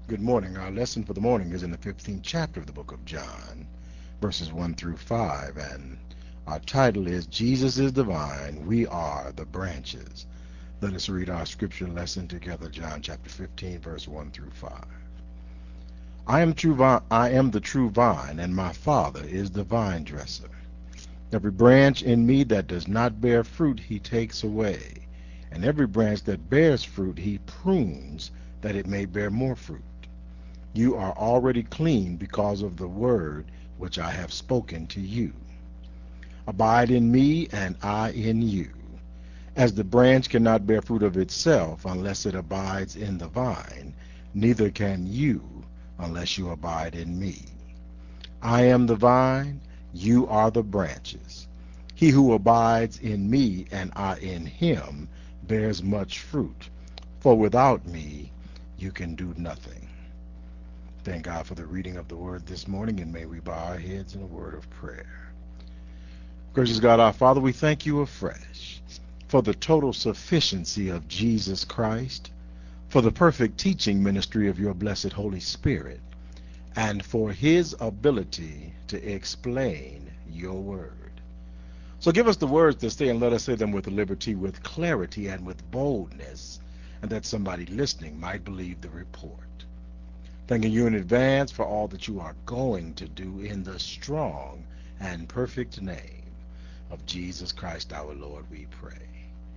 Good morning. Our lesson for the morning is in the 15th chapter of the book of John, verses 1 through 5, and our title is Jesus is the Vine, We Are the Branches. Let us read our scripture lesson together, John chapter 15, verse 1 through 5. I am the true vine, and my Father is the vine dresser. Every branch in me that does not bear fruit he takes away, and every branch that bears fruit he prunes, that it may bear more fruit. You are already clean because of the word which I have spoken to you. Abide in me, and I in you. As the branch cannot bear fruit of itself unless it abides in the vine, neither can you unless you abide in me. I am the vine, you are the branches. He who abides in me and I in him bears much fruit, for without me you can do nothing. Thank God for the reading of the word this morning, and may we bow our heads in a word of prayer. Gracious God, our Father, we thank you afresh for the total sufficiency of Jesus Christ, for the perfect teaching ministry of your blessed Holy Spirit, and for his ability to explain your word. So give us the words to say, and let us say them with liberty, with clarity, and with boldness, and that somebody listening might believe the report. Thanking you in advance for all that you are going to do in the strong and perfect name of Jesus Christ our Lord, we pray.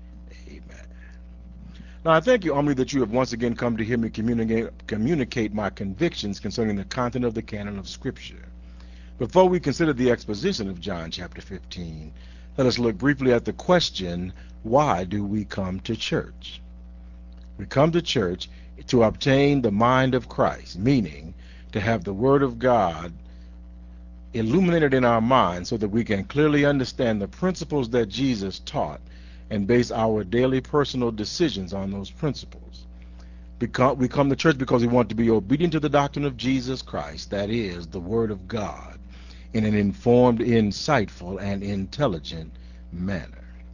Amen. Now, I thank you, Omni, that you have once again come to hear me communicate my convictions concerning the content of the canon of Scripture. Before we consider the exposition of John chapter 15, let us look briefly at the question, why do we come to church? We come to church to obtain the mind of Christ, meaning to have the Word of God illuminated in our minds so that we can clearly understand the principles that Jesus taught and base our daily personal decisions on those principles. We come to church because we want to be obedient to the doctrine of Jesus Christ, that is, the Word of God, in an informed, insightful, and intelligent manner.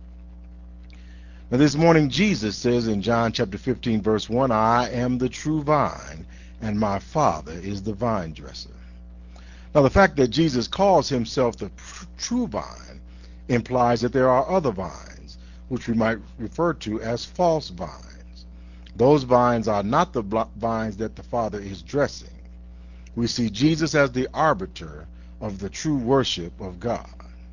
Now, this morning, Jesus says in John chapter 15, verse 1, I am the true vine, and my Father is the vine dresser. Now, the fact that Jesus calls himself the true vine implies that there are other vines, which we might refer to as false vines. Those vines are not the vines that the Father is dressing. We see Jesus as the arbiter of the true worship of God.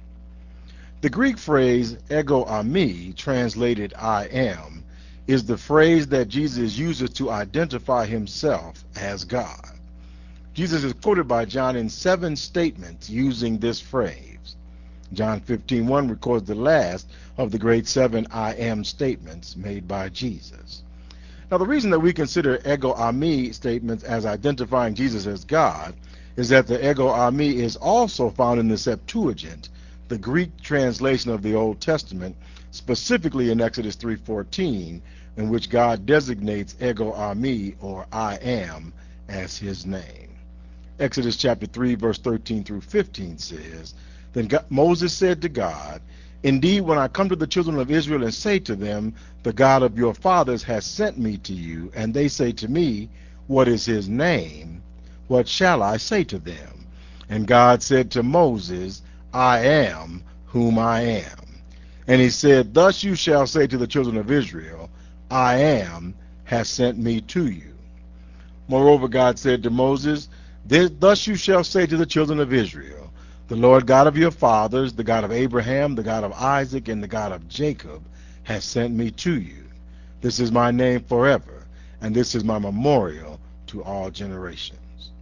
The Greek phrase ego eimi, translated I am, is the phrase that Jesus uses to identify himself as God. Jesus is quoted by John in 7 statements using this phrase. John 15:1 records the last of the great 7 I am statements made by Jesus. Now, the reason that we consider ego eimi statements as identifying Jesus as God is that the ego eimi is also found in the Septuagint, the Greek translation of the Old Testament, specifically in Exodus 3:14, in which God designates ego eimi, or I am, as his name. Exodus chapter 3, verse 13 through 15 says, Then Moses said to God, Indeed, when I come to the children of Israel and say to them, The God of your fathers has sent me to you, and they say to me, What is his name? What shall I say to them? And God said to Moses, I am whom I am. And he said, Thus you shall say to the children of Israel, I am has sent me to you. Moreover, God said to Moses, Thus you shall say to the children of Israel, The Lord God of your fathers, the God of Abraham, the God of Isaac, and the God of Jacob, has sent me to you. This is my name forever, and this is my memorial to all generations.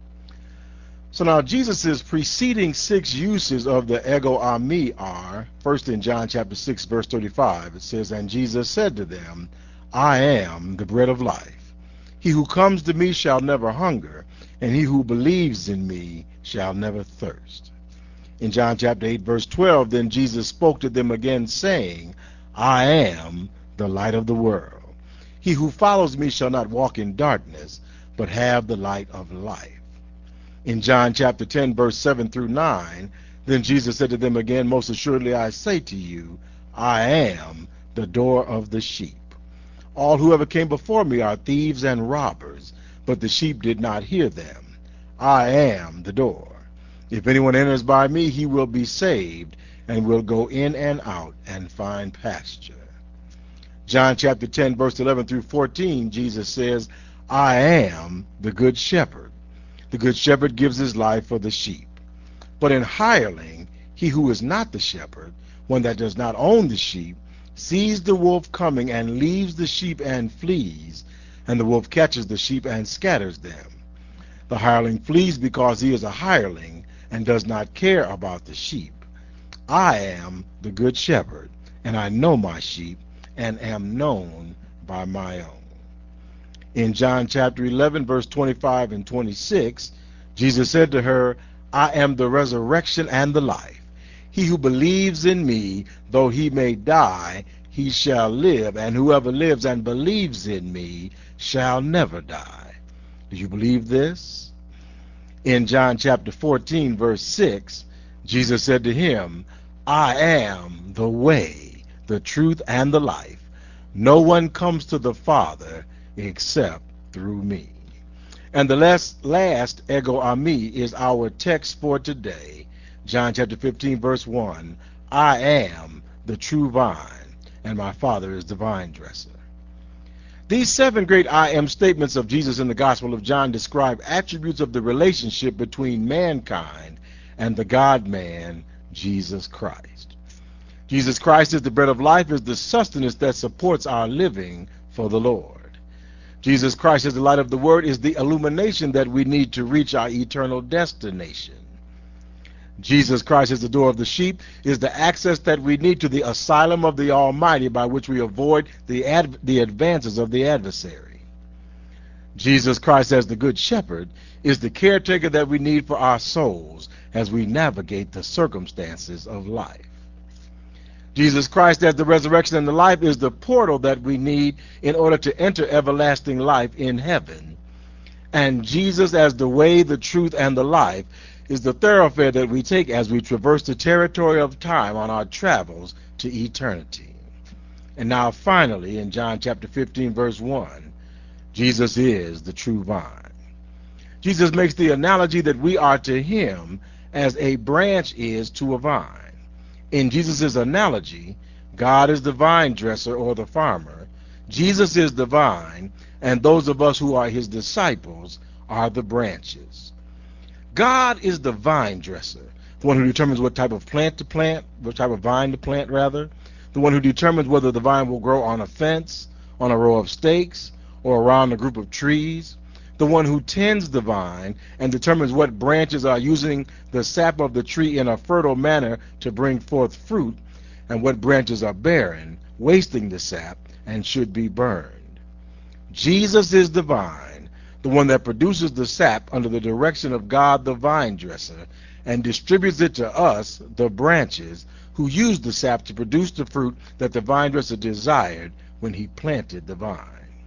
So now Jesus' preceding 6 uses of the ego eimi are, first in John chapter 6, verse 35, it says, And Jesus said to them, I am the bread of life. He who comes to me shall never hunger, and he who believes in me shall never thirst. In John chapter 8, verse 12, then Jesus spoke to them again, saying, I am the light of the world. He who follows me shall not walk in darkness, but have the light of life. In John chapter 10, verse 7 through 9, then Jesus said to them again, Most assuredly I say to you, I am the door of the sheep. All who ever came before me are thieves and robbers, but the sheep did not hear them. I am the door. If anyone enters by me, he will be saved, and will go in and out and find pasture. John chapter 10, verse 11 through 14, Jesus says, I am the good shepherd. The good shepherd gives his life for the sheep. But in hireling, he who is not the shepherd, one that does not own the sheep, sees the wolf coming and leaves the sheep and flees, and the wolf catches the sheep and scatters them. The hireling flees because he is a hireling and does not care about the sheep. I am the good shepherd, and I know my sheep, and am known by my own. In John chapter 11, verse 25 and 26, Jesus said to her, I am the resurrection and the life. He who believes in me, though he may die, he shall live, and whoever lives and believes in me shall never die. Do you believe this? In John chapter 14, verse 6, Jesus said to him, I am the way, the truth, and the life. No one comes to the Father except through me. And the last ego eimi is our text for today. John chapter 15, verse 1. I am the true vine, and my Father is the vine dresser. These 7 great I am statements of Jesus in the Gospel of John describe attributes of the relationship between mankind and the God-man, Jesus Christ. Jesus Christ is the bread of life, is the sustenance that supports our living for the Lord. Jesus Christ is the light of the Word, is the illumination that we need to reach our eternal destination. Jesus Christ is the door of the sheep, is the access that we need to the asylum of the Almighty by which we avoid the advances of the adversary. Jesus Christ as the good shepherd is the caretaker that we need for our souls as we navigate the circumstances of life. Jesus Christ as the resurrection and the life is the portal that we need in order to enter everlasting life in heaven. And Jesus as the way, the truth, and the life is the thoroughfare that we take as we traverse the territory of time on our travels to eternity. And now finally, in John chapter 15, verse 1, Jesus is the true vine. Jesus makes the analogy that we are to him as a branch is to a vine. In Jesus' analogy, God is the vine dresser or the farmer, Jesus is the vine, and those of us who are his disciples are the branches. God is the vine dresser, the one who determines what type of plant to plant, what type of vine to plant rather, the one who determines whether the vine will grow on a fence, on a row of stakes, or around a group of trees, the one who tends the vine and determines what branches are using the sap of the tree in a fertile manner to bring forth fruit, and what branches are barren, wasting the sap, and should be burned. Jesus is the vine, the one that produces the sap under the direction of God the vine dresser, and distributes it to us, the branches, who use the sap to produce the fruit that the vine dresser desired when he planted the vine.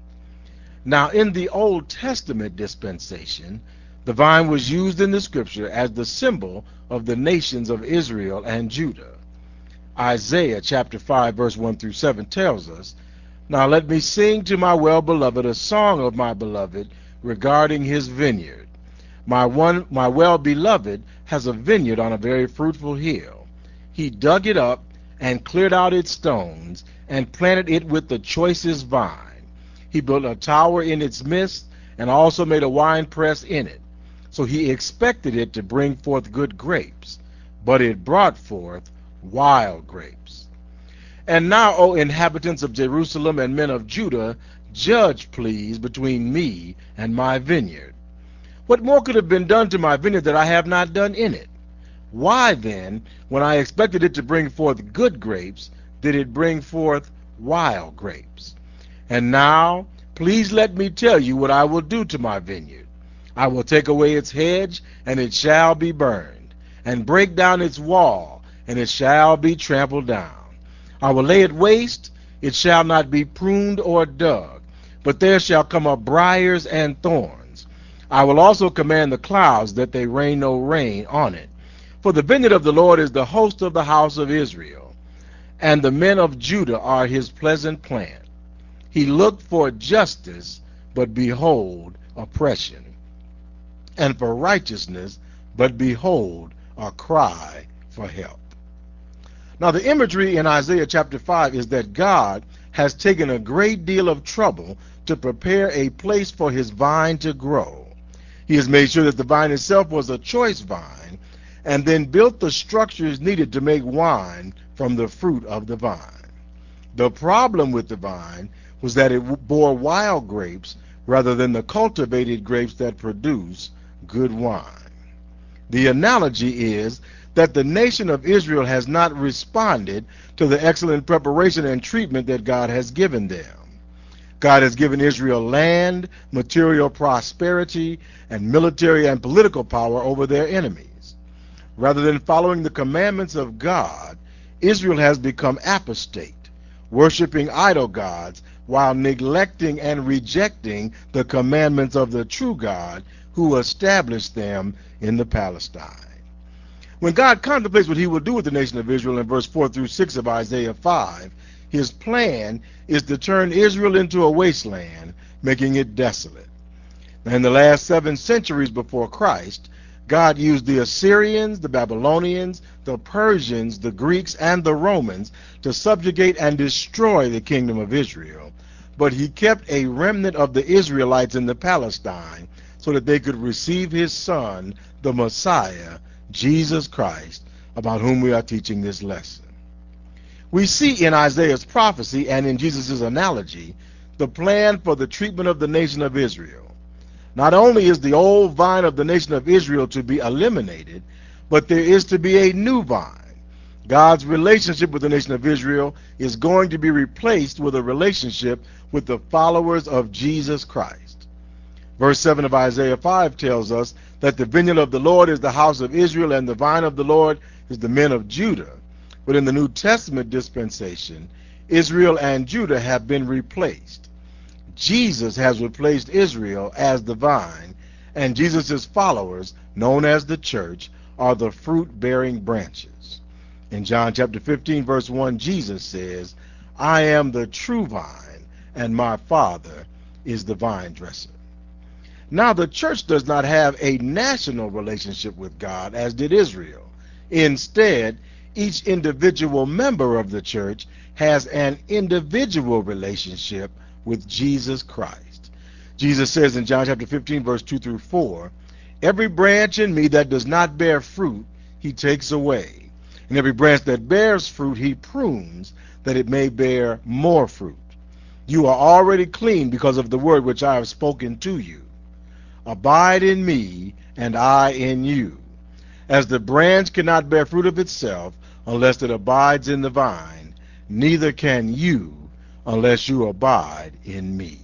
Now, in the Old Testament dispensation, the vine was used in the scripture as the symbol of the nations of Israel and Judah. Isaiah chapter 5, verse 1 through 7 tells us, Now let me sing to my well-beloved a song of my beloved regarding his vineyard. My well-beloved has a vineyard on a very fruitful hill. He dug it up and cleared out its stones and planted it with the choicest vine. He built a tower in its midst and also made a winepress in it. So he expected it to bring forth good grapes, but it brought forth wild grapes. And now, O inhabitants of Jerusalem and men of Judah, judge, please, between me and my vineyard. What more could have been done to my vineyard that I have not done in it? Why then, when I expected it to bring forth good grapes, did it bring forth wild grapes? And now, please let me tell you what I will do to my vineyard. I will take away its hedge, and it shall be burned, and break down its wall, and it shall be trampled down. I will lay it waste, it shall not be pruned or dug, but there shall come up briars and thorns. I will also command the clouds that they rain no rain on it. For the vineyard of the Lord is the host of the house of Israel, and the men of Judah are his pleasant plant. He looked for justice, but behold, oppression, and for righteousness, but behold, a cry for help. Now, the imagery in Isaiah chapter 5 is that God has taken a great deal of trouble to prepare a place for his vine to grow. He has made sure that the vine itself was a choice vine, and then built the structures needed to make wine from the fruit of the vine. The problem with the vine was that it bore wild grapes rather than the cultivated grapes that produce good wine. The analogy is that the nation of Israel has not responded to the excellent preparation and treatment that God has given them. God has given Israel land, material prosperity, and military and political power over their enemies. Rather than following the commandments of God, Israel has become apostate, worshiping idol gods while neglecting and rejecting the commandments of the true God who established them in the Palestine. When God contemplates what he will do with the nation of Israel in verse 4 through 6 of Isaiah 5, his plan is to turn Israel into a wasteland, making it desolate. Now, in the last 7 centuries before Christ, God used the Assyrians, the Babylonians, the Persians, the Greeks, and the Romans to subjugate and destroy the kingdom of Israel. But he kept a remnant of the Israelites in the Palestine so that they could receive his son, the Messiah, Jesus Christ, about whom we are teaching this lesson. We see in Isaiah's prophecy and in Jesus' analogy the plan for the treatment of the nation of Israel. Not only is the old vine of the nation of Israel to be eliminated, but there is to be a new vine. God's relationship with the nation of Israel is going to be replaced with a relationship with the followers of Jesus Christ. Verse 7 of Isaiah 5 tells us that the vineyard of the Lord is the house of Israel, and the vine of the Lord is the men of Judah. But in the New Testament dispensation, Israel and Judah have been replaced. Jesus has replaced Israel as the vine, and Jesus' followers, known as the church, are the fruit-bearing branches. In John chapter 15, verse 1, Jesus says, I am the true vine, and my Father is the vine dresser. Now, the church does not have a national relationship with God, as did Israel. Instead, each individual member of the church has an individual relationship with Jesus Christ. Jesus says in John chapter 15, verse 2 through 4, every branch in me that does not bear fruit, he takes away. And every branch that bears fruit, he prunes, that it may bear more fruit. You are already clean because of the word which I have spoken to you. Abide in me, and I in you. As the branch cannot bear fruit of itself unless it abides in the vine, neither can you unless you abide in me.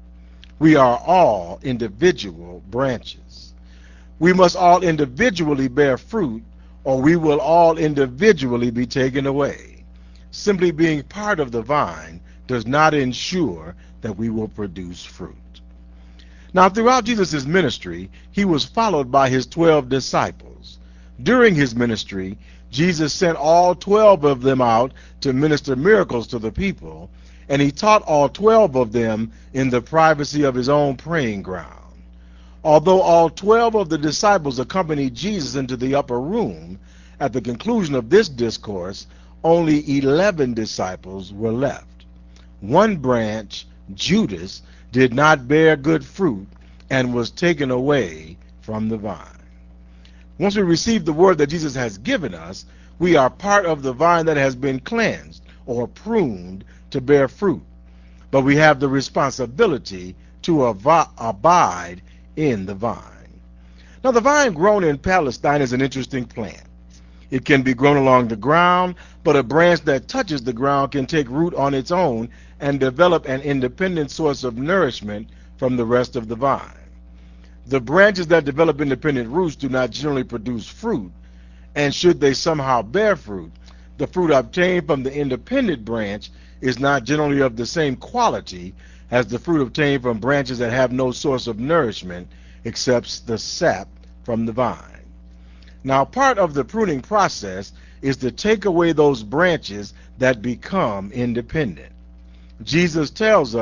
We are all individual branches. We must all individually bear fruit, or we will all individually be taken away. Simply being part of the vine does not ensure that we will produce fruit. Now, throughout Jesus' ministry, he was followed by his 12 disciples. During his ministry, Jesus sent all 12 of them out to minister miracles to the people, and he taught all 12 of them in the privacy of his own praying ground. Although all 12 of the disciples accompanied Jesus into the upper room, at the conclusion of this discourse, only 11 disciples were left. One branch, Judas, did not bear good fruit and was taken away from the vine. Once we receive the word that Jesus has given us, we are part of the vine that has been cleansed or pruned to bear fruit. But we have the responsibility to abide in the vine. Now, the vine grown in Palestine is an interesting plant. It can be grown along the ground, but a branch that touches the ground can take root on its own and develop an independent source of nourishment from the rest of the vine. The branches that develop independent roots do not generally produce fruit, and should they somehow bear fruit, the fruit obtained from the independent branch is not generally of the same quality as the fruit obtained from branches that have no source of nourishment except the sap from the vine. Now, part of the pruning process is to take away those branches that become independent. Jesus tells us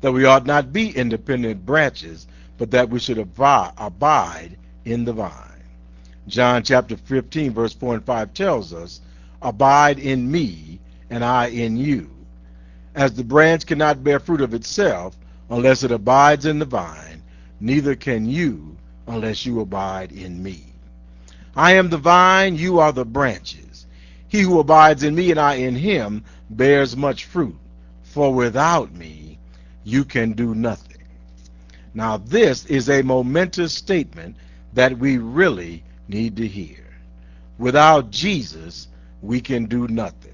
that we ought not be independent branches, but that we should abide in the vine. John chapter 15, verse 4 and 5 tells us, "Abide in me, and I in you. As the branch cannot bear fruit of itself unless it abides in the vine, neither can you unless you abide in me. I am the vine, you are the branches. He who abides in me and I in him bears much fruit, for without me you can do nothing." Now this is a momentous statement that we really need to hear. Without Jesus, we can do nothing.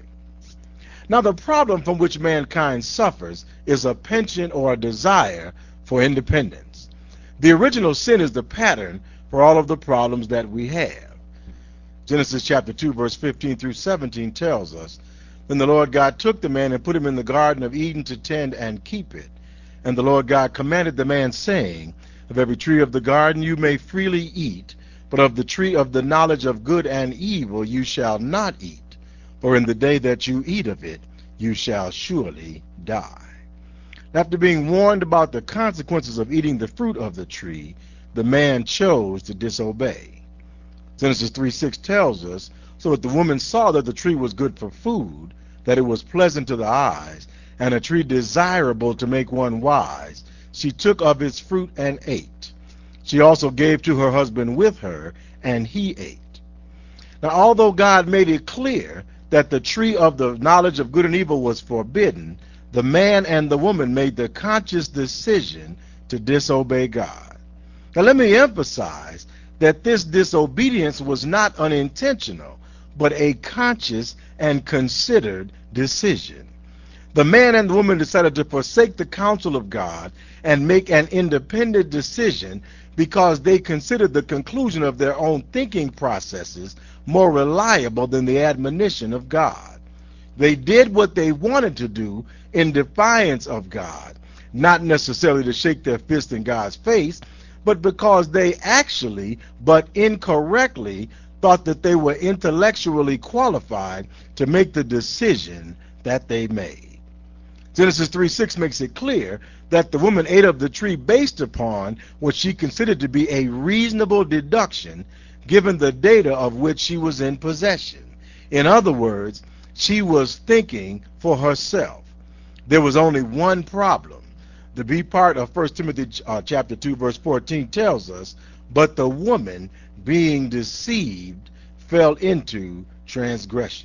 Now the problem from which mankind suffers is a penchant or a desire for independence. The original sin is the pattern for all of the problems that we have. Genesis chapter 2 verse 15 through 17 tells us, "Then the Lord God took the man and put him in the garden of Eden to tend and keep it. And the Lord God commanded the man, saying, Of every tree of the garden you may freely eat, but of the tree of the knowledge of good and evil you shall not eat, for in the day that you eat of it you shall surely die." After being warned about the consequences of eating the fruit of the tree, the man chose to disobey. Genesis 3:6 tells us, "So that the woman saw that the tree was good for food, that it was pleasant to the eyes, and a tree desirable to make one wise, she took of its fruit and ate. She also gave to her husband with her, and he ate." Now, although God made it clear that the tree of the knowledge of good and evil was forbidden, the man and the woman made the conscious decision to disobey God. Now let me emphasize that this disobedience was not unintentional, but a conscious and considered decision. The man and the woman decided to forsake the counsel of God and make an independent decision because they considered the conclusion of their own thinking processes more reliable than the admonition of God. They did what they wanted to do in defiance of God, not necessarily to shake their fist in God's face, but because they actually, but incorrectly, thought that they were intellectually qualified to make the decision that they made. Genesis 3:6 makes it clear that the woman ate of the tree based upon what she considered to be a reasonable deduction given the data of which she was in possession. In other words, she was thinking for herself. There was only one problem. The B part of 1 Timothy chapter 2 verse 14 tells us, "But the woman, being deceived, fell into transgression."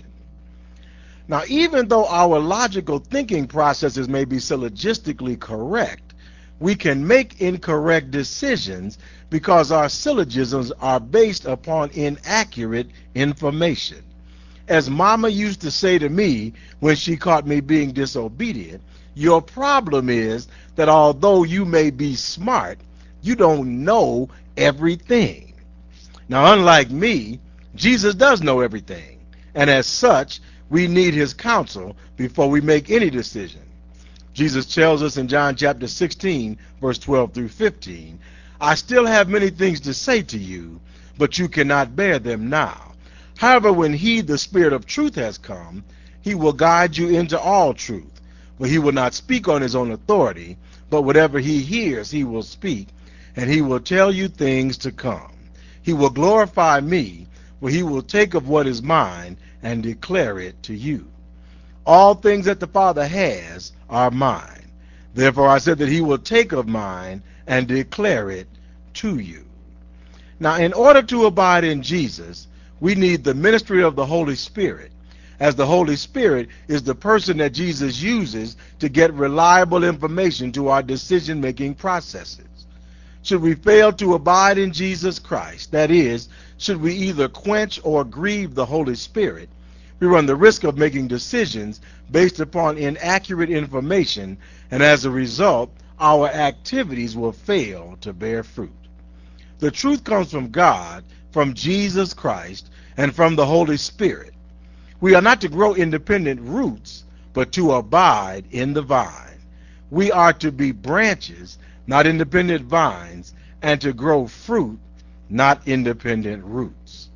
Now, even though our logical thinking processes may be syllogistically correct, we can make incorrect decisions because our syllogisms are based upon inaccurate information. As Mama used to say to me when she caught me being disobedient, your problem is that although you may be smart, you don't know everything. Now, unlike me, Jesus does know everything, and as such, we need his counsel before we make any decision. Jesus tells us in John chapter 16, verse 12 through 15, "I still have many things to say to you, but you cannot bear them now. However, when he, the Spirit of truth, has come, he will guide you into all truth. For he will not speak on his own authority, but whatever he hears he will speak, and he will tell you things to come. He will glorify me, for he will take of what is mine and declare it to you. All things that the Father has are mine. Therefore I said that he will take of mine and declare it to you." Now, in order to abide in Jesus, we need the ministry of the Holy Spirit, as the Holy Spirit is the person that Jesus uses to get reliable information to our decision-making processes. Should we fail to abide in Jesus Christ, that is, should we either quench or grieve the Holy Spirit, we run the risk of making decisions based upon inaccurate information, and as a result, our activities will fail to bear fruit. The truth comes from God, from Jesus Christ, and from the Holy Spirit. We are not to grow independent roots, but to abide in the vine. We are to be branches, not independent vines, and to grow fruit, not independent roots.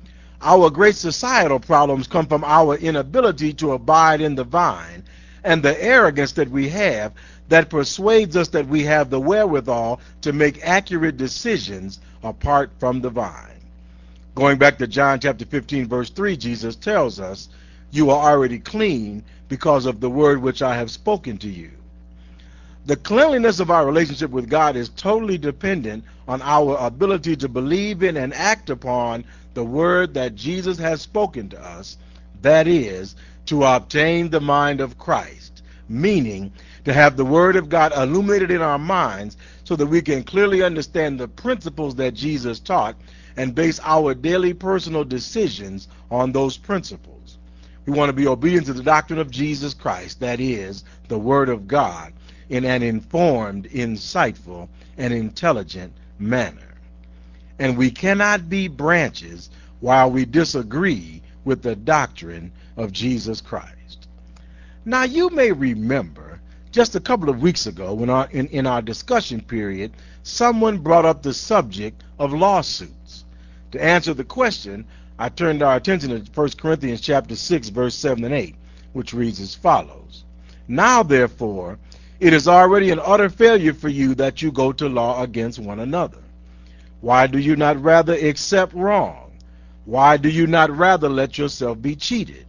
Our great societal problems come from our inability to abide in the vine and the arrogance that we have that persuades us that we have the wherewithal to make accurate decisions apart from the vine. Going back to John chapter 15, verse 3, Jesus tells us, "You are already clean because of the word which I have spoken to you." The cleanliness of our relationship with God is totally dependent on our ability to believe in and act upon the word that Jesus has spoken to us, that is, to obtain the mind of Christ, meaning to have the word of God illuminated in our minds so that we can clearly understand the principles that Jesus taught and base our daily personal decisions on those principles. We want to be obedient to the doctrine of Jesus Christ, that is, the word of God, in an informed, insightful, and intelligent manner. And we cannot be branches while we disagree with the doctrine of Jesus Christ. Now, you may remember just a couple of weeks ago when in our discussion period, someone brought up the subject of lawsuits. To answer the question, I turned our attention to 1 Corinthians chapter 6, verse 7 and 8, which reads as follows. "Now, therefore, it is already an utter failure for you that you go to law against one another. Why do you not rather accept wrong? Why do you not rather let yourself be cheated?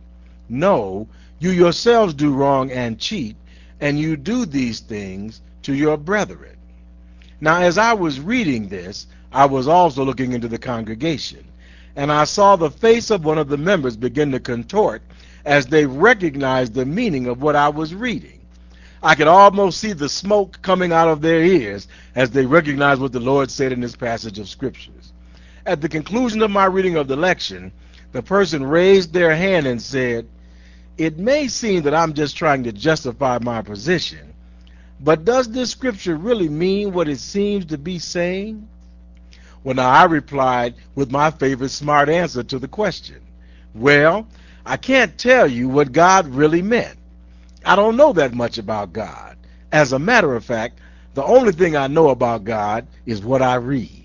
No, you yourselves do wrong and cheat, and you do these things to your brethren." Now, as I was reading this, I was also looking into the congregation, and I saw the face of one of the members begin to contort as they recognized the meaning of what I was reading. I could almost see the smoke coming out of their ears as they recognized what the Lord said in this passage of scriptures. At the conclusion of my reading of the lection, the person raised their hand and said, "It may seem that I'm just trying to justify my position, but does this scripture really mean what it seems to be saying?" Well, now I replied with my favorite smart answer to the question. "Well, I can't tell you what God really meant. I don't know that much about God. As a matter of fact, the only thing I know about God is what I read."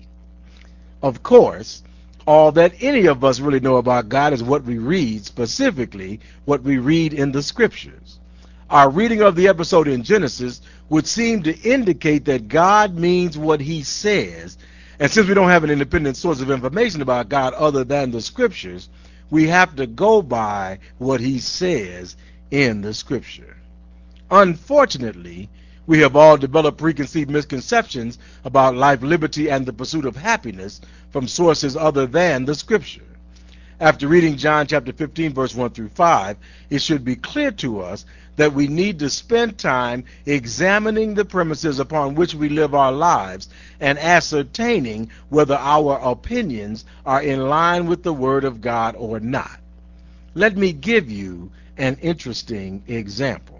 Of course, all that any of us really know about God is what we read, specifically what we read in the scriptures. Our reading of the episode in Genesis would seem to indicate that God means what he says, and since we don't have an independent source of information about God other than the scriptures, we have to go by what he says in the scripture. Unfortunately, we have all developed preconceived misconceptions about life, liberty, and the pursuit of happiness from sources other than the scripture. After reading John chapter 15, verse 1 through 5, it should be clear to us that we need to spend time examining the premises upon which we live our lives and ascertaining whether our opinions are in line with the Word of God or not. Let me give you an interesting example.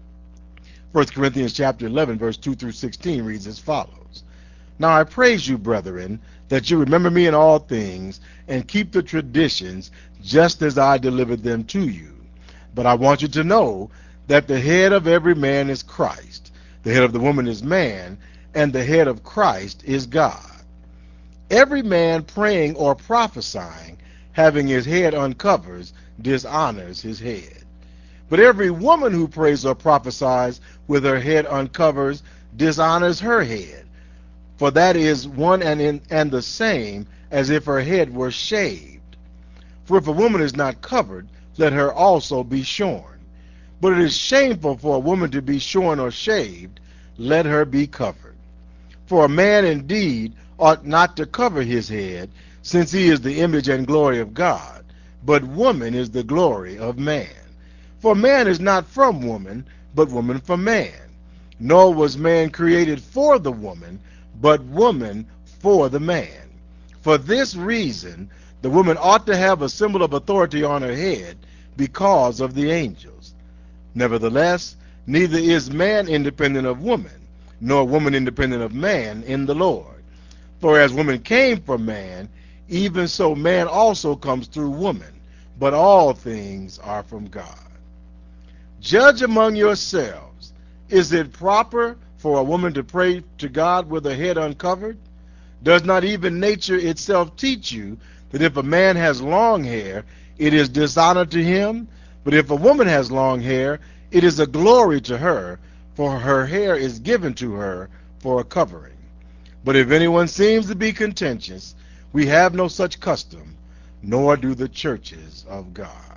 1 Corinthians chapter 11, verse 2 through 16 reads as follows. "Now I praise you, brethren, that you remember me in all things and keep the traditions just as I delivered them to you. But I want you to know that the head of every man is Christ, the head of the woman is man, and the head of Christ is God. Every man praying or prophesying, having his head uncovered, dishonors his head. But every woman who prays or prophesies with her head uncovered dishonors her head. For that is one and the same as if her head were shaved. For if a woman is not covered, let her also be shorn. But it is shameful for a woman to be shorn or shaved, let her be covered. For a man indeed ought not to cover his head, since he is the image and glory of God, but woman is the glory of man. For man is not from woman, but woman from man. Nor was man created for the woman, but woman for the man. For this reason, the woman ought to have a symbol of authority on her head because of the angels. Nevertheless, neither is man independent of woman, nor woman independent of man in the Lord. For as woman came from man, even so man also comes through woman. But all things are from God. Judge among yourselves. Is it proper for a woman to pray to God with her head uncovered? Does not even nature itself teach you that if a man has long hair, it is dishonor to him? But if a woman has long hair, it is a glory to her, for her hair is given to her for a covering. But if anyone seems to be contentious, we have no such custom, nor do the churches of God.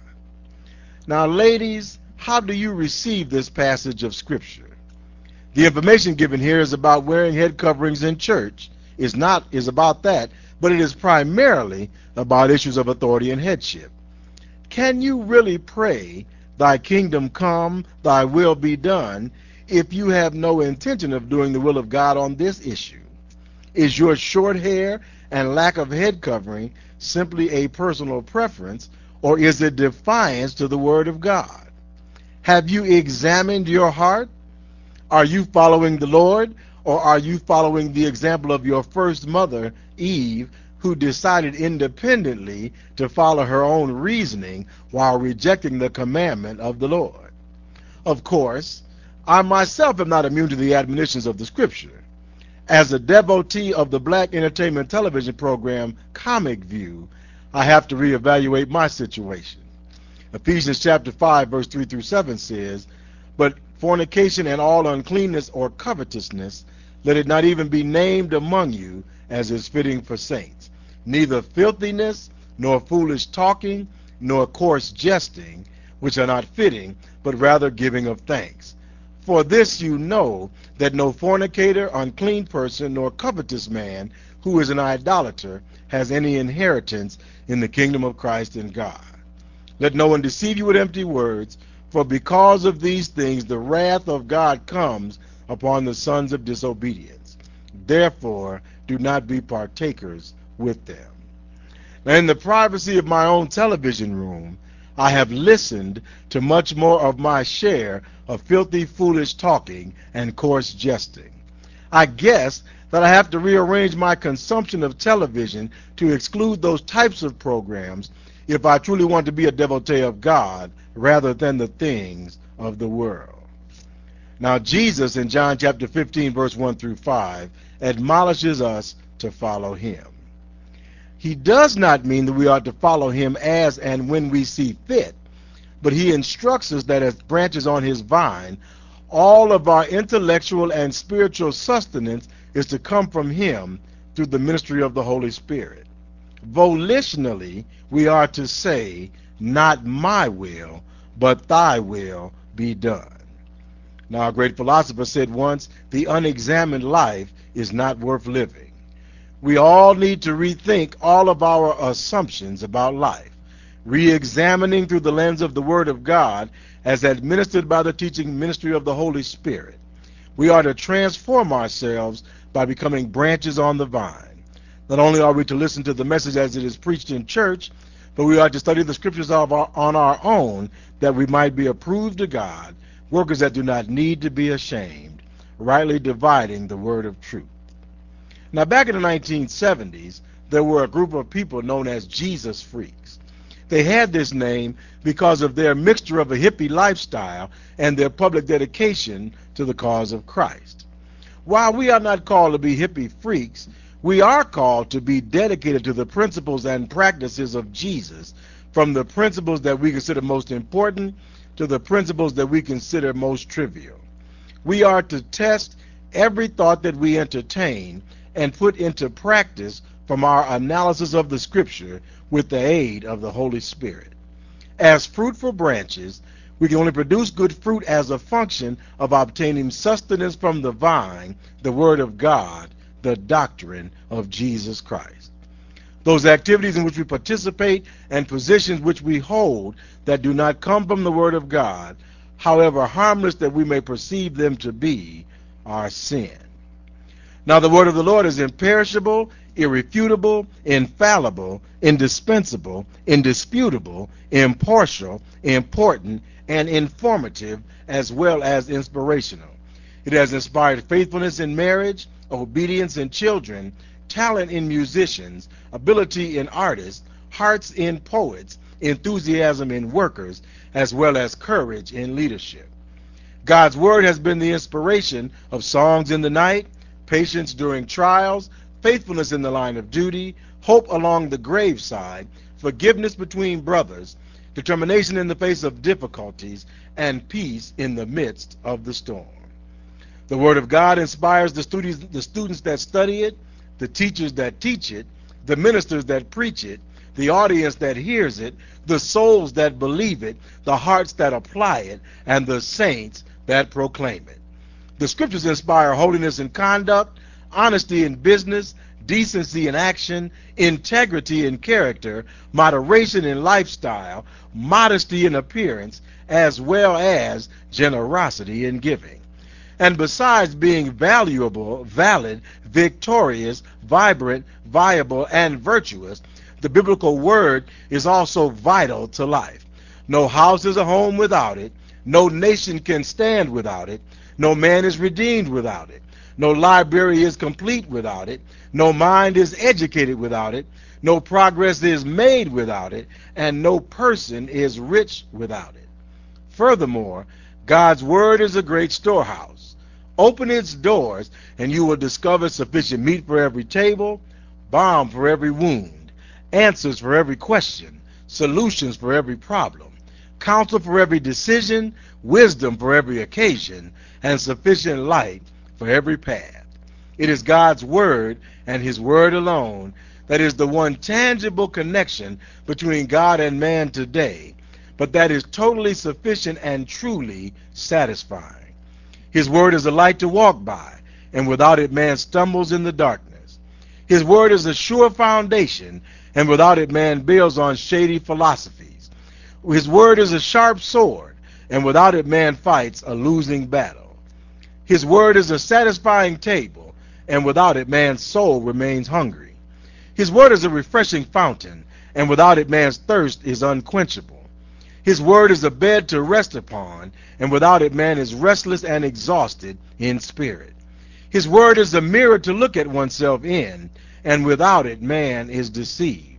Now, ladies, how do you receive this passage of Scripture? The information given here is about wearing head coverings in church. Is about that, but it is primarily about issues of authority and headship. Can you really pray, "Thy kingdom come, thy will be done," if you have no intention of doing the will of God on this issue? Is your short hair and lack of head covering simply a personal preference, or is it defiance to the Word of God? Have you examined your heart? Are you following the Lord, or are you following the example of your first mother, Eve, who decided independently to follow her own reasoning while rejecting the commandment of the Lord? Of course, I myself am not immune to the admonitions of the Scripture. As a devotee of the black entertainment television program Comic View, I have to reevaluate my situation. Ephesians chapter 5, verse 3 through 7 says, "But fornication and all uncleanness or covetousness, let it not even be named among you, as is fitting for saints. Neither filthiness, nor foolish talking, nor coarse jesting, which are not fitting, but rather giving of thanks. For this you know, that no fornicator, unclean person, nor covetous man, who is an idolater, has any inheritance in the kingdom of Christ and God. Let no one deceive you with empty words, for because of these things the wrath of God comes upon the sons of disobedience. Therefore do not be partakers with them." Now, in the privacy of my own television room, I have listened to much more of my share of filthy, foolish talking and coarse jesting. I guess that I have to rearrange my consumption of television to exclude those types of programs if I truly want to be a devotee of God rather than the things of the world. Now, Jesus in John chapter 15, verse 1 through 5, admonishes us to follow him. He does not mean that we ought to follow him as and when we see fit, but he instructs us that as branches on his vine, all of our intellectual and spiritual sustenance is to come from him through the ministry of the Holy Spirit. Volitionally, we are to say, "Not my will, but thy will be done." Now, a great philosopher said once, "The unexamined life is not worth living." We all need to rethink all of our assumptions about life, re-examining through the lens of the Word of God as administered by the teaching ministry of the Holy Spirit. We are to transform ourselves by becoming branches on the vine. Not only are we to listen to the message as it is preached in church, but we are to study the Scriptures on our own, that we might be approved to God, workers that do not need to be ashamed, rightly dividing the word of truth. Now, back in the 1970s, there were a group of people known as Jesus freaks. They had this name because of their mixture of a hippie lifestyle and their public dedication to the cause of Christ. While we are not called to be hippie freaks, we are called to be dedicated to the principles and practices of Jesus, from the principles that we consider most important to the principles that we consider most trivial. We are to test every thought that we entertain and put into practice from our analysis of the Scripture with the aid of the Holy Spirit. As fruitful branches, we can only produce good fruit as a function of obtaining sustenance from the vine, the Word of God, the doctrine of Jesus Christ. Those activities in which we participate and positions which we hold that do not come from the Word of God, however harmless that we may perceive them to be, are sin. Now, the word of the Lord is imperishable, irrefutable, infallible, indispensable, indisputable, impartial, important, and informative, as well as inspirational. It has inspired faithfulness in marriage, obedience in children, talent in musicians, ability in artists, hearts in poets, enthusiasm in workers, as well as courage in leadership. God's word has been the inspiration of songs in the night, patience during trials, faithfulness in the line of duty, hope along the graveside, forgiveness between brothers, determination in the face of difficulties, and peace in the midst of the storm. The Word of God inspires the students that study it, the teachers that teach it, the ministers that preach it, the audience that hears it, the souls that believe it, the hearts that apply it, and the saints that proclaim it. The scriptures inspire holiness in conduct, honesty in business, decency in action, integrity in character, moderation in lifestyle, modesty in appearance, as well as generosity in giving. And besides being valuable, valid, victorious, vibrant, viable, and virtuous, the biblical word is also vital to life. No house is a home without it. No nation can stand without it. No man is redeemed without it. No library is complete without it. No mind is educated without it. No progress is made without it. And no person is rich without it. Furthermore, God's Word is a great storehouse. Open its doors, and you will discover sufficient meat for every table, balm for every wound, answers for every question, solutions for every problem, counsel for every decision, wisdom for every occasion, and sufficient light for every path. It is God's Word and His Word alone that is the one tangible connection between God and man today, but that is totally sufficient and truly satisfying. His word is a light to walk by, and without it man stumbles in the darkness. His word is a sure foundation, and without it man builds on shady philosophies. His word is a sharp sword, and without it man fights a losing battle. His word is a satisfying table, and without it man's soul remains hungry. His word is a refreshing fountain, and without it man's thirst is unquenchable. His word is a bed to rest upon, and without it man is restless and exhausted in spirit. His word is a mirror to look at oneself in, and without it man is deceived.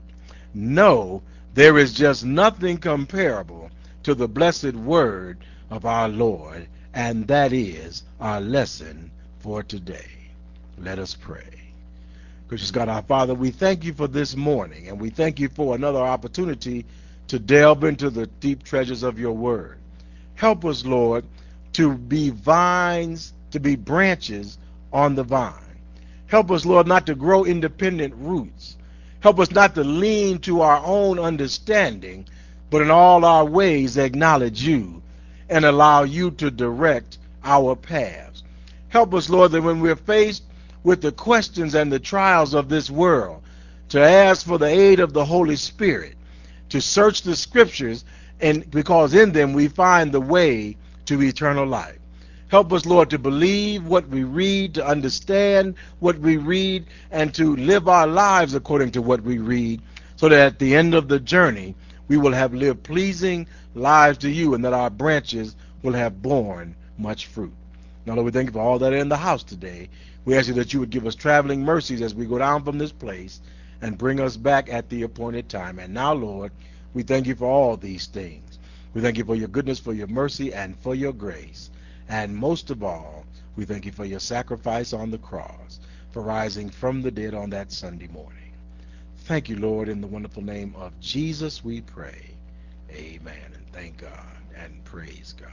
No, there is just nothing comparable to the blessed word of our Lord, and that is our lesson for today. Let us pray. Gracious God, our Father, we thank you for this morning, and we thank you for another opportunity to delve into the deep treasures of your word. Help us, Lord, to be vines, to be branches on the vine. Help us, Lord, not to grow independent roots. Help us not to lean to our own understanding, but in all our ways acknowledge you and allow you to direct our paths. Help us, Lord, that when we're faced with the questions and the trials of this world, to ask for the aid of the Holy Spirit, to search the scriptures, and because in them we find the way to eternal life. Help us, Lord, to believe what we read, to understand what we read, and to live our lives according to what we read, so that at the end of the journey we will have lived pleasing lives to you, and that our branches will have borne much fruit. Now, Lord, we thank you for all that are in the house today. We ask you that you would give us traveling mercies as we go down from this place and bring us back at the appointed time. And now, Lord, we thank you for all these things. We thank you for your goodness, for your mercy, and for your grace. And most of all, we thank you for your sacrifice on the cross, for rising from the dead on that Sunday morning. Thank you, Lord, in the wonderful name of Jesus we pray. Amen. And thank God and praise God.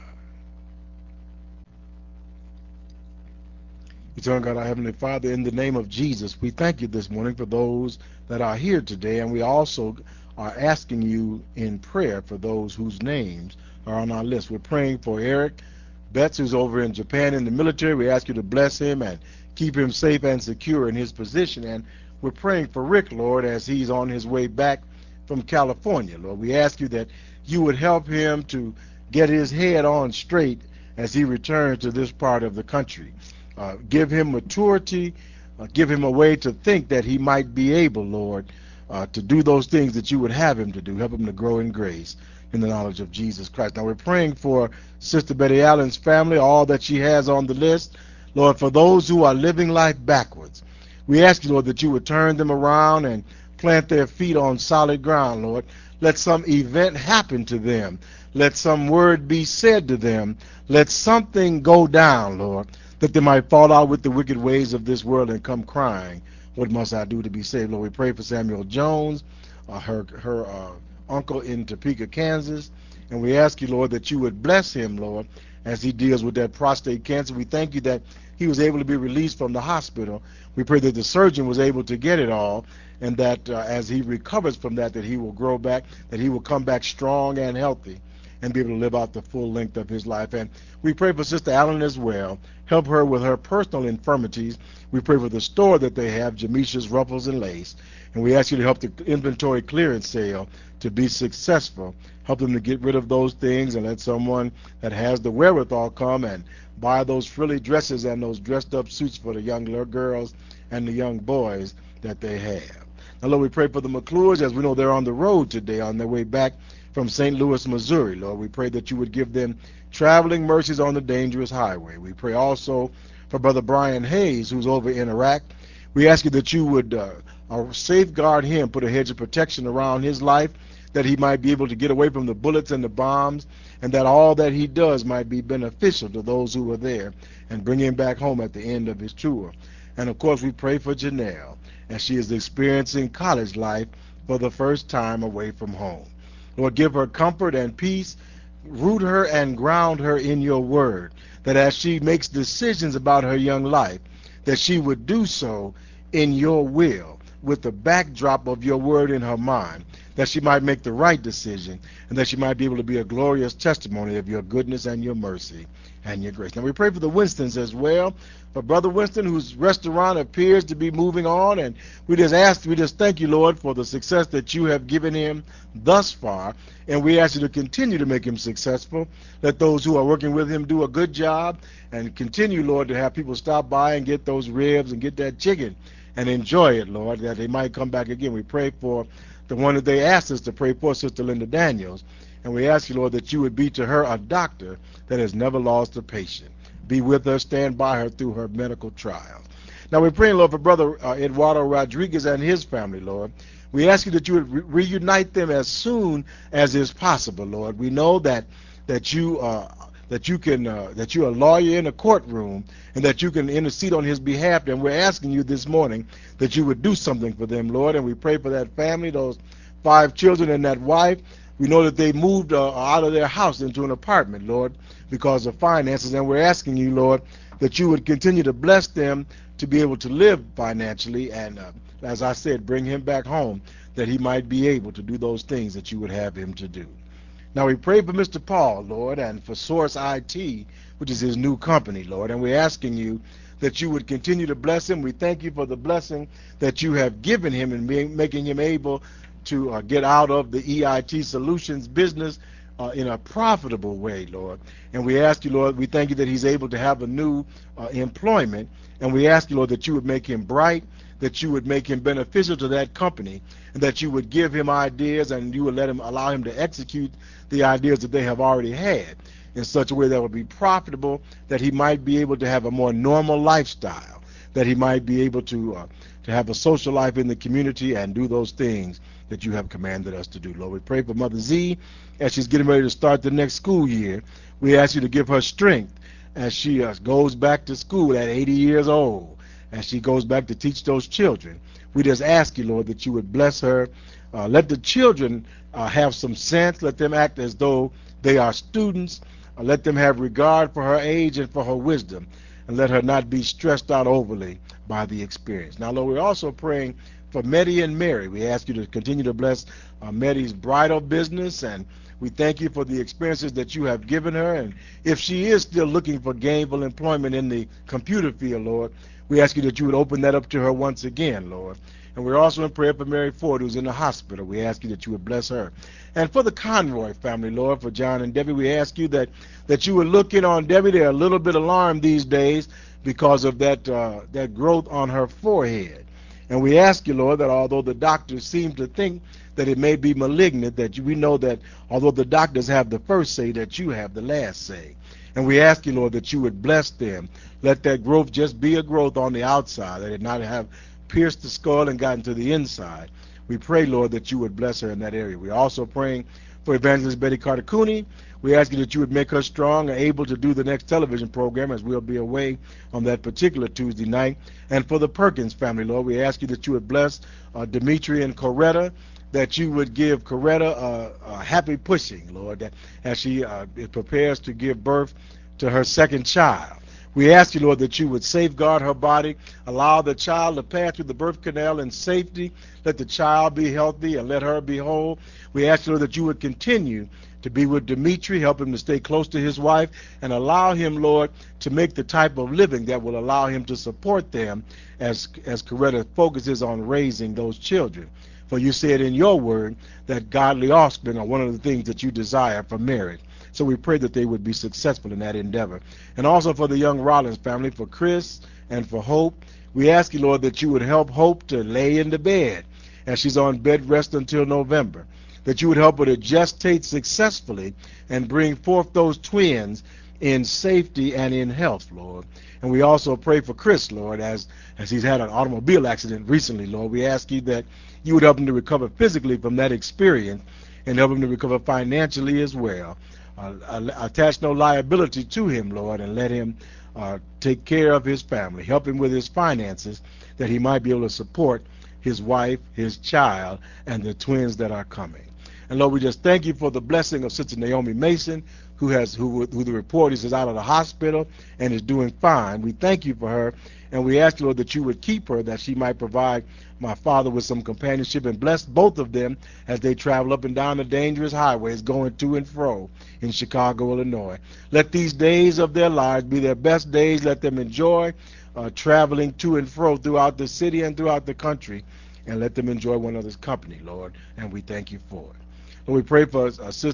Eternal God, our Heavenly Father, in the name of Jesus, we thank you this morning for those that are here today, and we also are asking you in prayer for those whose names are on our list. We're praying for Eric Betts, who's over in Japan in the military. We ask you to bless him and keep him safe and secure in his position. And we're praying for Rick, Lord, as he's on his way back from California. Lord, we ask you that you would help him to get his head on straight as he returns to this part of the country. Give him maturity, give him a way to think that he might be able, Lord, to do those things that you would have him to do. Help him to grow in grace in the knowledge of Jesus Christ. Now we're praying for Sister Betty Allen's family, all that she has on the list. Lord, for those who are living life backwards, we ask you, Lord, that you would turn them around and plant their feet on solid ground, Lord. Let some event happen to them. Let some word be said to them. Let something go down, Lord, that they might fall out with the wicked ways of this world and come crying, what must I do to be saved? Lord, we pray for Samuel Jones, her uncle in Topeka, Kansas, and we ask you, Lord, that you would bless him, Lord, as he deals with that prostate cancer. We thank you that he was able to be released from the hospital. We pray that the surgeon was able to get it all, and that as he recovers from that he will grow back, that he will come back strong and healthy and be able to live out the full length of his life. And we pray for Sister Allen as well. Help her with her personal infirmities. We pray for the store that they have, Jamisha's Ruffles and Lace. And we ask you to help the inventory clearance sale to be successful. Help them to get rid of those things and let someone that has the wherewithal come and buy those frilly dresses and those dressed up suits for the young girls and the young boys that they have. Now, Lord, we pray for the McClures, as we know they're on the road today on their way back from St. Louis, Missouri. Lord, we pray that you would give them traveling mercies on the dangerous highway. We pray also for Brother Brian Hayes, who's over in Iraq. We ask you that you would safeguard him, put a hedge of protection around his life, that he might be able to get away from the bullets and the bombs, and that all that he does might be beneficial to those who are there, and bring him back home at the end of his tour. And of course, we pray for Janelle, as she is experiencing college life for the first time away from home. Lord, give her comfort and peace. Root her and ground her in your word, that as she makes decisions about her young life, that she would do so in your will, with the backdrop of your word in her mind, that she might make the right decision, and that she might be able to be a glorious testimony of your goodness and your mercy and your grace. Now we pray for the Winstons as well, for Brother Winston, whose restaurant appears to be moving on, and we just thank you, Lord, for the success that you have given him thus far, and we ask you to continue to make him successful. Let those who are working with him do a good job, and continue, Lord, to have people stop by and get those ribs and get that chicken and enjoy it, Lord, that they might come back again. We pray for the one that they asked us to pray for, Sister Linda Daniels, and we ask you, Lord, that you would be to her a doctor that has never lost a patient. Be with her, stand by her through her medical trials. Now we're praying, Lord, for Brother Eduardo Rodriguez and his family, Lord. We ask you that you would reunite them as soon as is possible, Lord. We know that you that you're a lawyer in a courtroom, and that you can intercede on his behalf. And we're asking you this morning that you would do something for them, Lord. And we pray for that family, those 5 children and that wife. We know that they moved out of their house into an apartment, Lord, because of finances. And we're asking you, Lord, that you would continue to bless them to be able to live financially, and as I said, bring him back home, that he might be able to do those things that you would have him to do. Now we pray for Mr. Paul, Lord, and for Source IT, which is his new company, Lord, and we're asking you that you would continue to bless him. We thank you for the blessing that you have given him in making him able to get out of the EIT Solutions business in a profitable way, Lord. And we ask you, Lord, we thank you that he's able to have a new employment, and we ask you, Lord, that you would make him bright, that you would make him beneficial to that company, and that you would give him ideas, and you would allow him to execute the ideas that they have already had in such a way that would be profitable, that he might be able to have a more normal lifestyle, that he might be able to have a social life in the community and do those things that you have commanded us to do. Lord, we pray for Mother Z as she's getting ready to start the next school year. We ask you to give her strength as she goes back to school at 80 years old, as she goes back to teach those children. We just ask you, Lord, that you would bless her. Let the children have some sense. Let them act as though they are students. Let them have regard for her age and for her wisdom, and let her not be stressed out overly by the experience. Now, Lord, we're also praying for Meddy and Mary. We ask you to continue to bless Meddy's bridal business, and we thank you for the experiences that you have given her. And if she is still looking for gainful employment in the computer field, Lord, we ask you that you would open that up to her once again, Lord. And we're also in prayer for Mary Ford, who's in the hospital. We ask you that you would bless her. And for the Conroy family, Lord, for John and Debbie, we ask you that you would look in on Debbie. They're a little bit alarmed these days because of that growth on her forehead. And we ask you, Lord, that although the doctors seem to think that it may be malignant, that we know that although the doctors have the first say, that you have the last say. And we ask you, Lord, that you would bless them. Let that growth just be a growth on the outside, that it not have pierced the skull and gotten to the inside. We pray, Lord, that you would bless her in that area. We're also praying for Evangelist Betty Carter Cooney. We ask you that you would make her strong and able to do the next television program, as we'll be away on that particular Tuesday night. And for the Perkins family, Lord, we ask you that you would bless Dimitri and Coretta, that you would give Coretta a happy pushing, Lord, that as she prepares to give birth to her second child. We ask you, Lord, that you would safeguard her body, allow the child to pass through the birth canal in safety, let the child be healthy and let her be whole. We ask you, Lord, that you would continue to be with Dimitri, help him to stay close to his wife, and allow him, Lord, to make the type of living that will allow him to support them as Coretta focuses on raising those children. For you said in your word that godly offspring are one of the things that you desire for marriage. So we pray that they would be successful in that endeavor. And also for the young Rollins family, for Chris and for Hope, we ask you, Lord, that you would help Hope to lay in the bed as she's on bed rest until November, that you would help her to gestate successfully and bring forth those twins in safety and in health, Lord. And we also pray for Chris, Lord, as he's had an automobile accident recently, Lord. We ask you that you would help him to recover physically from that experience and help him to recover financially as well. Attach no liability to him, Lord, and let him take care of his family. Help him with his finances that he might be able to support his wife, his child, and the twins that are coming. And Lord, we just thank you for the blessing of Sister Naomi Mason, who the report is out of the hospital and is doing fine. We thank you for her, and we ask, Lord, that you would keep her, that she might provide my father with some companionship, and bless both of them as they travel up and down the dangerous highways going to and fro in Chicago, Illinois. Let these days of their lives be their best days. Let them enjoy traveling to and fro throughout the city and throughout the country, and let them enjoy one another's company, Lord, and we thank you for it. And we pray for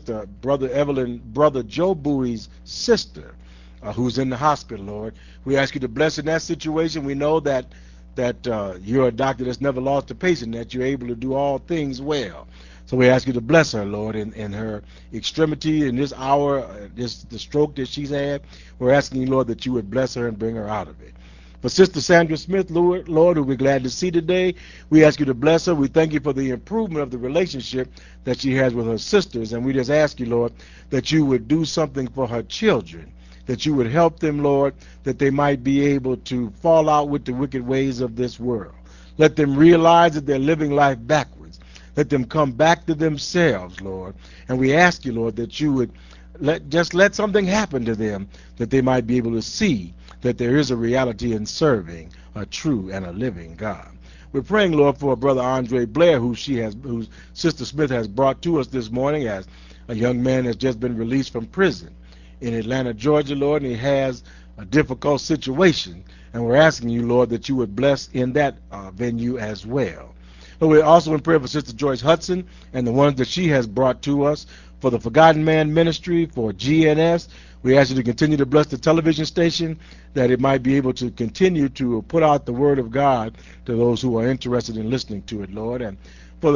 Brother Joe Bowie's sister, who's in the hospital, Lord. We ask you to bless in that situation. We know that you're a doctor that's never lost a patient, that you're able to do all things well. So we ask you to bless her, Lord, in her extremity in this hour, the stroke that she's had. We're asking you, Lord, that you would bless her and bring her out of it. For Sister Sandra Smith, Lord, who we're glad to see today, we ask you to bless her. We thank you for the improvement of the relationship that she has with her sisters, and we just ask you, Lord, that you would do something for her children, that you would help them, Lord, that they might be able to fall out with the wicked ways of this world. Let them realize that they're living life backwards. Let them come back to themselves, Lord, and we ask you, Lord, that you would let something happen to them, that they might be able to see that there is a reality in serving a true and a living God. We're praying, Lord, for Brother Andre Blair, who Sister Smith has brought to us this morning as a young man has just been released from prison in Atlanta, Georgia, Lord, and he has a difficult situation. And we're asking you, Lord, that you would bless in that venue as well. But we're also in prayer for Sister Joyce Hudson and the ones that she has brought to us for the Forgotten Man Ministry, for GNS. We ask you to continue to bless the television station, that it might be able to continue to put out the word of God to those who are interested in listening to it, Lord. And for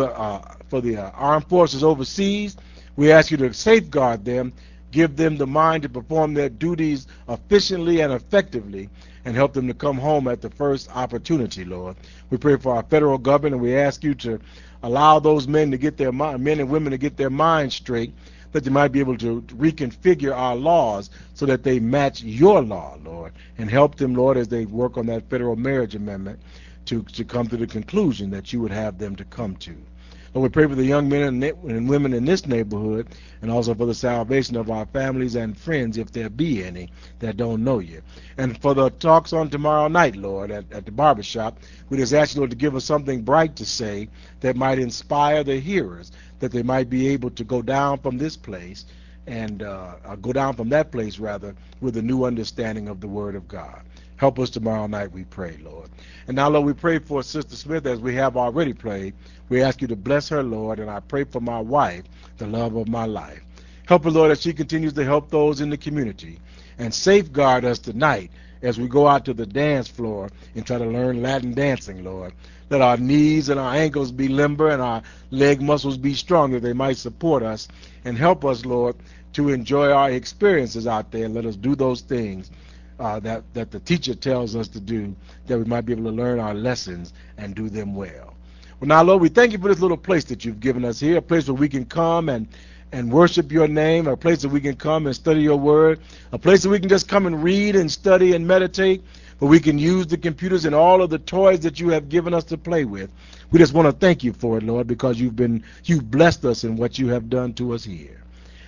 the armed forces overseas, we ask you to safeguard them, give them the mind to perform their duties efficiently and effectively, and help them to come home at the first opportunity, Lord. We pray for our federal government, and we ask you to allow those men and women to get their minds straight, that they might be able to reconfigure our laws so that they match your law, Lord, and help them, Lord, as they work on that federal marriage amendment to come to the conclusion that you would have them to come to. Lord, we pray for the young men and women in this neighborhood, and also for the salvation of our families and friends, if there be any that don't know you. And for the talks on tomorrow night, Lord, at the barbershop, we just ask you, Lord, to give us something bright to say that might inspire the hearers, that they might be able to go down from this place and go down from that place, rather, with a new understanding of the Word of God. Help us tomorrow night, we pray, Lord. And now, Lord, we pray for Sister Smith, as we have already prayed. We ask you to bless her, Lord, and I pray for my wife, the love of my life. Help her, Lord, as she continues to help those in the community, and safeguard us tonight as we go out to the dance floor and try to learn Latin dancing, Lord. Let our knees and our ankles be limber and our leg muscles be strong, that they might support us, and help us, Lord, to enjoy our experiences out there, and let us do those things that the teacher tells us to do, that we might be able to learn our lessons and do them well. Well, now, Lord, we thank you for this little place that you've given us here, a place where we can come and worship your name, a place that we can come and study your word, a place that we can just come and read and study and meditate, where we can use the computers and all of the toys that you have given us to play with. We just want to thank you for it, Lord, because you've blessed us in what you have done to us here.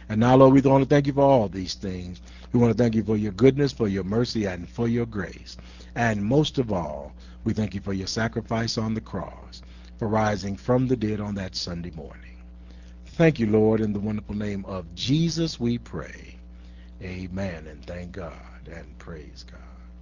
And now, Lord, we want to thank you for all these things. We want to thank you for your goodness, for your mercy, and for your grace. And most of all, we thank you for your sacrifice on the cross, for rising from the dead on that Sunday morning. Thank you, Lord, in the wonderful name of Jesus we pray. Amen, and thank God, and praise God.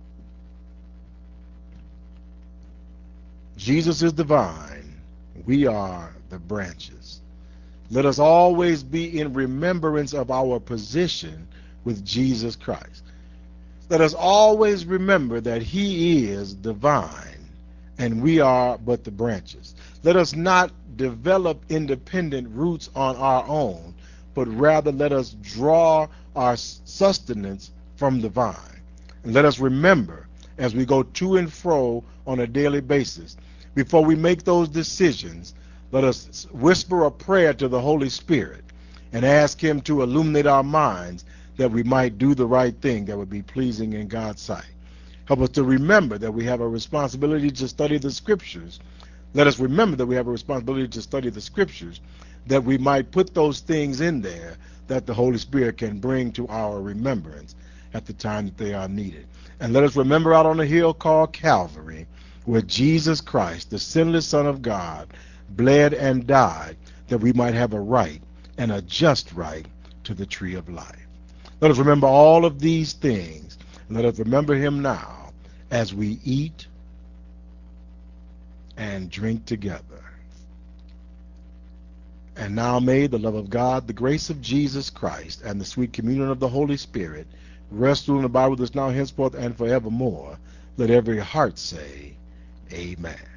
Jesus is the vine. We are the branches. Let us always be in remembrance of our position with Jesus Christ. Let us always remember that he is the vine and we are but the branches. Let us not develop independent roots on our own, but rather let us draw our sustenance from the vine. And let us remember as we go to and fro on a daily basis, before we make those decisions, let us whisper a prayer to the Holy Spirit and ask him to illuminate our minds that we might do the right thing that would be pleasing in God's sight. Help us to remember that we have a responsibility to study the Scriptures. Let us remember that we have a responsibility to study the Scriptures, that we might put those things in there that the Holy Spirit can bring to our remembrance at the time that they are needed. And let us remember out on the hill called Calvary, where Jesus Christ, the sinless Son of God, bled and died that we might have a right and a just right to the tree of life. Let us remember all of these things, and let us remember him now as we eat and drink together. And now may the love of God, the grace of Jesus Christ, and the sweet communion of the Holy Spirit rest, rule, and abide with us now, henceforth, and forevermore. Let every heart say, Amen.